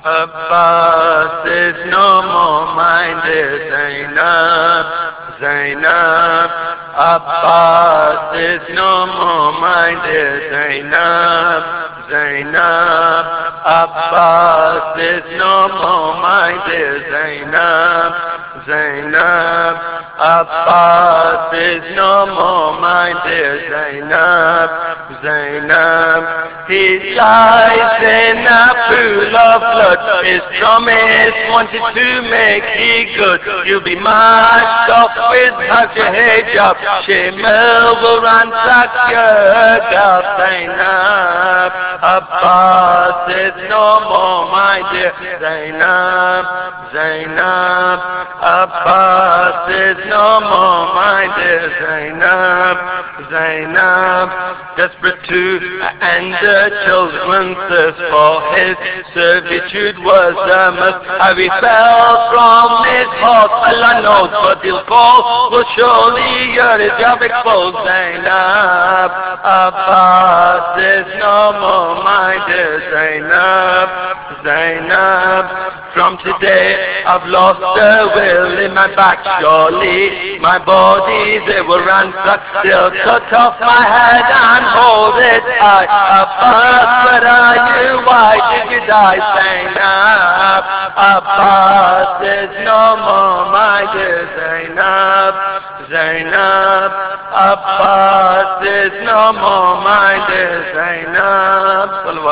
Abbas is no more mine, dear Zainab, Zainab. Abbas is no more mine, dear Zainab, Zainab. Abbas is no more mine, dear Zainab, Zainab. Abbas is no more mine, dear Zainab, Zainab. He lies in a pool of blood. His promise wanted to make thee good. You'll be marched off without your hijab. Shimel will ransack your girl, Zainab. Abbas is no more, my dear Zainab, Zainab. Abbas is no more, my dear Zainab, Zainab. Desperate to end the children's thirst for his servitude was a must. How he fell from his horse, Allah knows, but he'll fall. Will surely hear his job exposed. Zainab, Abbas is no more, my dear Zainab, Zainab. From today I've lost the will in my back. Surely my body they will ransack. They'll cut off my head and hold it high. Abbas, where are you? Why did you die? Zainab, Abbas is no more, my dear Zainab, Zainab. Abbas is no more, my dear Zainab.